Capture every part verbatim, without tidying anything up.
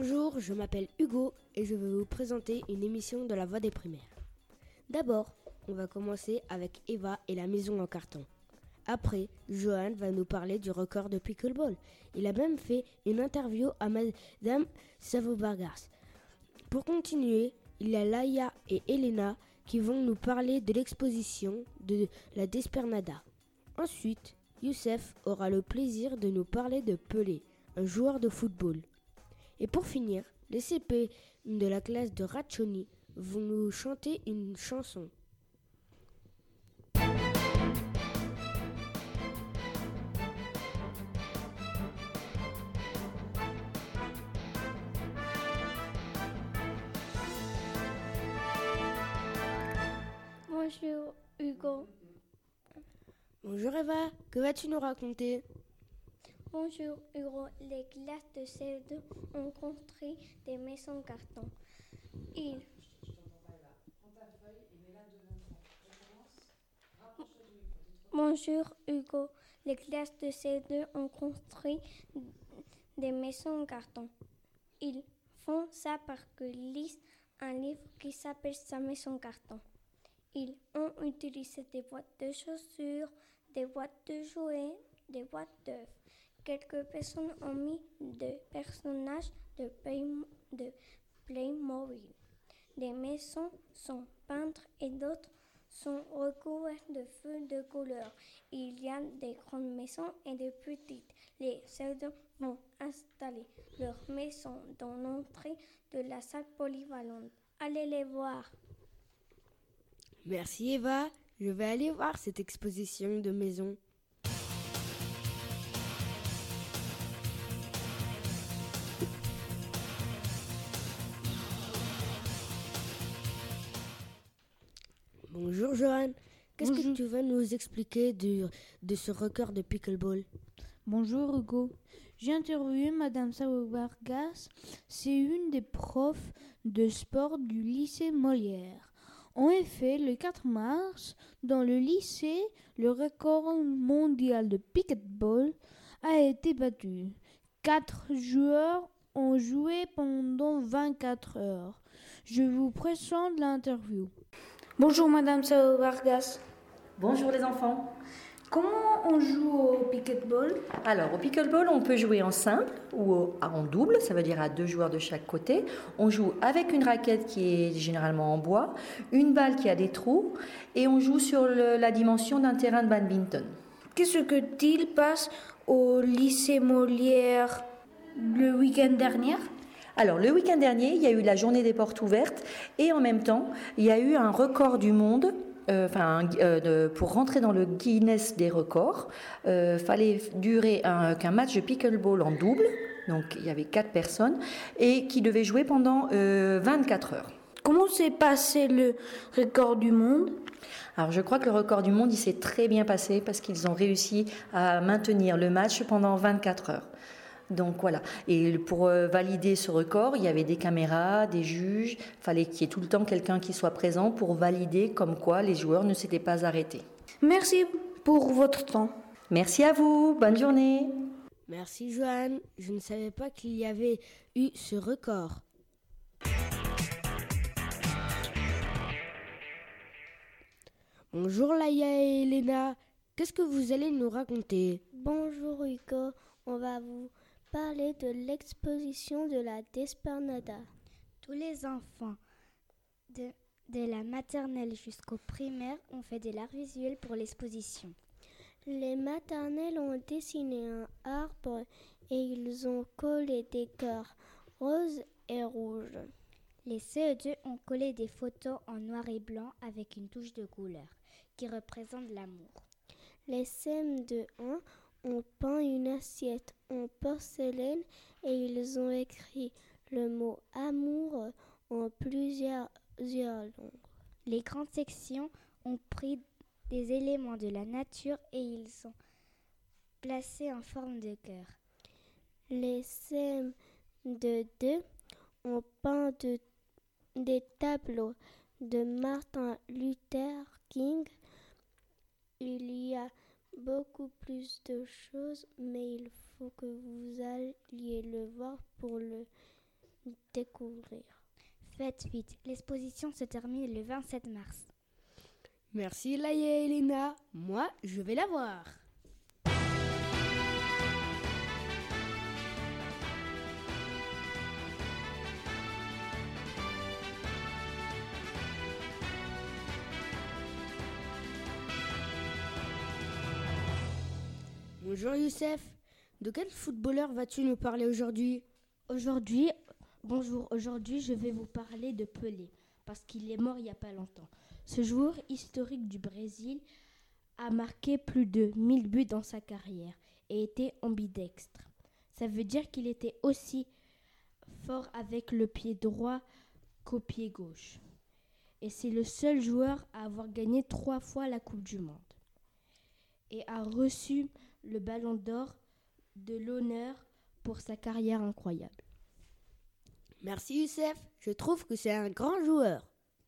Bonjour, je m'appelle Hugo et je vais vous présenter une émission de la Voix des primaires. D'abord, on va commencer avec Eva et la maison en carton. Après, Johan va nous parler du record de pickleball. Il a même fait une interview à Madame Savovargas. Pour continuer, il y a Laïa et Elena qui vont nous parler de l'exposition de la Despernada. Ensuite, Youssef aura le plaisir de nous parler de Pelé, un joueur de football. Et pour finir, les C P de la classe de Rachoni vont nous chanter une chanson. Bonjour Hugo. Bonjour Eva, que vas-tu nous raconter ? Bonjour Hugo, les classes de C E deux ont construit des maisons en carton. Ils... Bonjour Hugo, les classes de C E deux ont construit des maisons en carton. Ils font ça parce qu'ils lisent un livre qui s'appelle Sa maison en carton. Ils ont utilisé des boîtes de chaussures, des boîtes de jouets, des boîtes d'œufs. Quelques personnes ont mis des personnages de, Play, de Playmobil. Des maisons sont peintes et d'autres sont recouvertes de feux de couleur. Il y a des grandes maisons et des petites. Les soldats vont installer leurs maisons dans l'entrée de la salle polyvalente. Allez les voir. Merci Eva, je vais aller voir cette exposition de maisons. Bonjour Johan, qu'est-ce Bonjour. que tu vas nous expliquer de, de ce record de pickleball ? Bonjour Hugo, j'ai interviewé Madame Savovargas, c'est une des profs de sport du lycée Molière. En effet, le quatre mars, dans le lycée, le record mondial de pickleball a été battu. Quatre joueurs ont joué pendant vingt-quatre heures. Je vous présente l'interview. Bonjour Madame Savovargas. Bonjour les enfants. Comment on joue au pickleball ? Alors, au pickleball, on peut jouer en simple ou au- en double, ça veut dire à deux joueurs de chaque côté. On joue avec une raquette qui est généralement en bois, une balle qui a des trous, et on joue sur le- la dimension d'un terrain de badminton. Qu'est-ce que il passe au lycée Molière le week-end dernier ? Alors, le week-end dernier, il y a eu la journée des portes ouvertes, et en même temps, il y a eu un record du monde. Euh, enfin, euh, de- pour rentrer dans le Guinness des records, il euh, fallait durer un, qu'un match de pickleball en double, donc il y avait quatre personnes, et qui devaient jouer pendant euh, vingt-quatre heures. Comment s'est passé le record du monde ? Alors je crois que le record du monde, il s'est très bien passé parce qu'ils ont réussi à maintenir le match pendant vingt-quatre heures. Donc voilà. Et pour euh, valider ce record, il y avait des caméras, des juges. Il fallait qu'il y ait tout le temps quelqu'un qui soit présent pour valider comme quoi les joueurs ne s'étaient pas arrêtés. Merci pour votre temps. Merci à vous. Bonne journée. Merci Johan, je ne savais pas qu'il y avait eu ce record. Bonjour Laïa et Elena, qu'est-ce que vous allez nous raconter ? Bonjour Hugo, on va vous parler de l'exposition de la Despernada. Tous les enfants de, de la maternelle jusqu'au primaire ont fait de l'art visuel pour l'exposition. Les maternelles ont dessiné un arbre et ils ont collé des cœurs roses et rouges. Les C E deux ont collé des photos en noir et blanc avec une touche de couleur qui représente l'amour. Les C M deux un ont peint une assiette en porcelaine et ils ont écrit le mot amour en plusieurs langues. Les grandes sections ont pris des éléments de la nature et ils sont placés en forme de cœur. Les C M deux ont peint de, des tableaux de Martin Luther King. Il y a beaucoup plus de choses, mais il faut que vous alliez le voir pour le découvrir. Faites vite, l'exposition se termine le vingt-sept mars. Merci Laïa et Elena, moi je vais la voir. Bonjour Youssef, de quel footballeur vas-tu nous parler aujourd'hui ? Aujourd'hui, bonjour, aujourd'hui je vais vous parler de Pelé, parce qu'il est mort il n'y a pas longtemps. Ce joueur historique du Brésil a marqué plus de mille buts dans sa carrière et était ambidextre. Ça veut dire qu'il était aussi fort avec le pied droit qu'au pied gauche. Et c'est le seul joueur à avoir gagné trois fois la Coupe du Monde et a reçu le Ballon d'Or de l'honneur pour sa carrière incroyable. Merci Youssef, je trouve que c'est un grand joueur.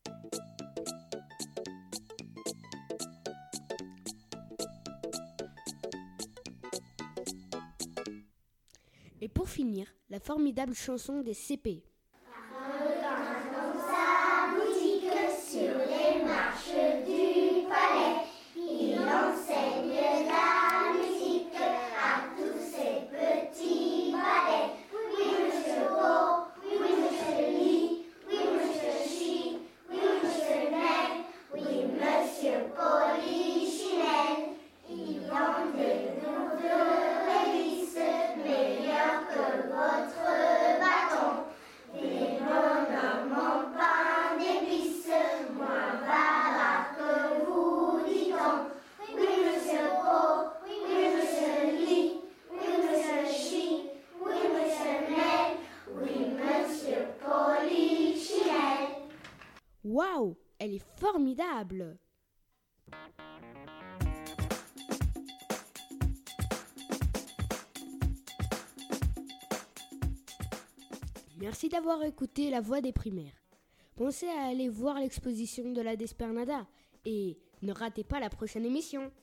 Et pour finir, la formidable chanson des C P. Dans sa boutique sur les marches du palais, il enseigne la musique à tous ses petits balais. Oui, monsieur Beau, oui, monsieur Lee, oui, monsieur Chi, oui, monsieur Ney, oui, monsieur Polichinelle. Il en dénoue de révisses meilleurs que votre bâton. Des bonhommes en pain d'épices, moins bavard que vous, dit-on. Oui, monsieur Beau, oui, monsieur Lee, oui, monsieur Chi, oui, monsieur Ney, oui, monsieur Polichinelle. Waouh, elle est formidable! Merci d'avoir écouté La Voix des primaires. Pensez à aller voir l'exposition de la Despernada et ne ratez pas la prochaine émission.